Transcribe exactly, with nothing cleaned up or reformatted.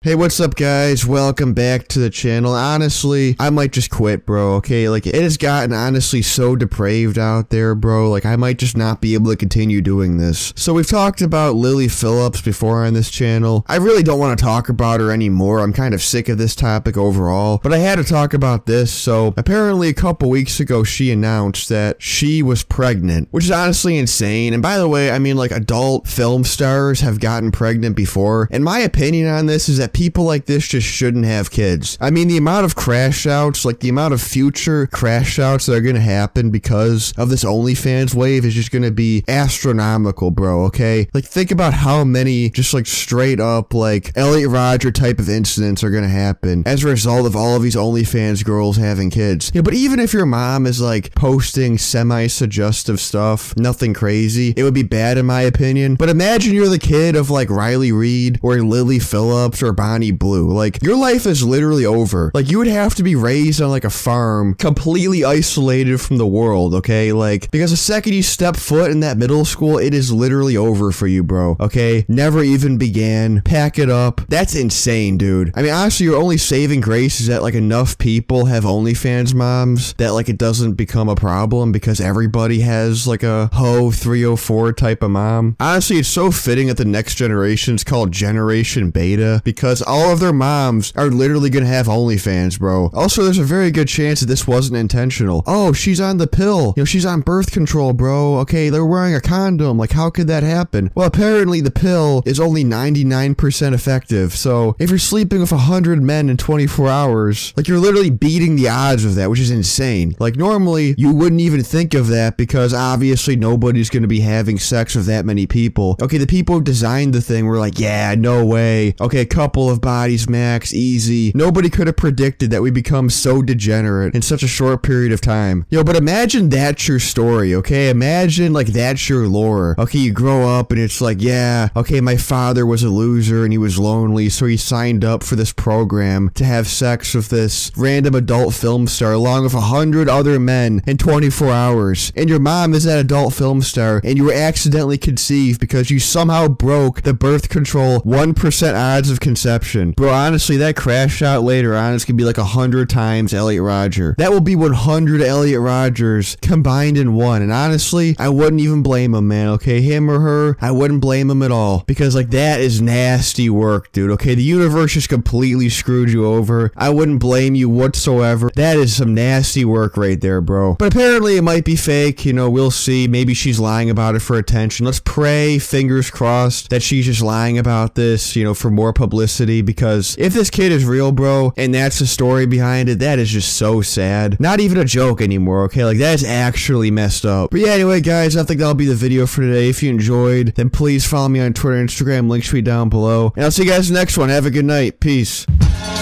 Hey, what's up, guys? Welcome back to the channel. Honestly, I might just quit, bro, okay? Like, it has gotten, honestly, so depraved out there, bro. Like, I might just not be able to continue doing this. So, we've talked about Lily Phillips before on this channel. I really don't want to talk about her anymore. I'm kind of sick of this topic overall. But I had to talk about this. So, apparently, a couple weeks ago, she announced that she was pregnant, which is honestly insane. And by the way, I mean, like, adult film stars have gotten pregnant before. And my opinion on this is that people like this just shouldn't have kids. I mean, the amount of crash outs, like the amount of future crash outs that are going to happen because of this OnlyFans wave is just going to be astronomical, bro, okay? Like, think about how many just like straight up like Elliot Rodger type of incidents are going to happen as a result of all of these OnlyFans girls having kids. Yeah, but even if your mom is like posting semi-suggestive stuff, nothing crazy, it would be bad in my opinion. But imagine you're the kid of like Riley Reid or Lily Phillips or Bonnie Blue. Like, your life is literally over. Like, you would have to be raised on like a farm, completely isolated from the world, okay? Like, because the second you step foot in that middle school, it is literally over for you, bro, okay? Never even began. Pack it up. That's insane, dude. I mean, honestly, your only saving grace is that like enough people have OnlyFans moms that like it doesn't become a problem because everybody has like a Ho three oh four type of mom. Honestly, it's so fitting that the next generation's called Generation Beta because all of their moms are literally gonna have OnlyFans, bro. Also, there's a very good chance that this wasn't intentional. Oh, she's on the pill. You know, she's on birth control, bro. Okay, they're wearing a condom. Like, how could that happen? Well, apparently the pill is only ninety-nine percent effective. So if you're sleeping with one hundred men in twenty-four hours, like, you're literally beating the odds of that, which is insane. Like, normally you wouldn't even think of that because obviously nobody's gonna be having sex with that many people. Okay, the people who designed the thing were like, yeah, no way. Okay, a couple of bodies max, easy. Nobody could have predicted that we become so degenerate in such a short period of time. Yo, but imagine that's your story, okay? Imagine like that's your lore. Okay, you grow up and it's like, yeah, okay, my father was a loser and he was lonely, so he signed up for this program to have sex with this random adult film star along with a hundred other men in twenty-four hours. And your mom is that adult film star and you were accidentally conceived because you somehow broke the birth control one percent odds of conception. Bro, honestly, that crash out later on is gonna be like a hundred times Elliot Rodger. That will be one hundred Elliot Rodgers combined in one. And honestly, I wouldn't even blame him, man, okay? Him or her, I wouldn't blame him at all. Because like, that is nasty work, dude, okay? The universe just completely screwed you over. I wouldn't blame you whatsoever. That is some nasty work right there, bro. But apparently it might be fake, you know, we'll see. Maybe she's lying about it for attention. Let's pray, fingers crossed, that she's just lying about this, you know, for more publicity. Because if this kid is real, bro, and that's the story behind it, that is just so sad. Not even a joke anymore, okay? Like, that is actually messed up. But yeah, anyway, guys, I think that'll be the video for today. If you enjoyed, then please follow me on Twitter and Instagram. Links should be down below. And I'll see you guys in the next one. Have a good night. Peace.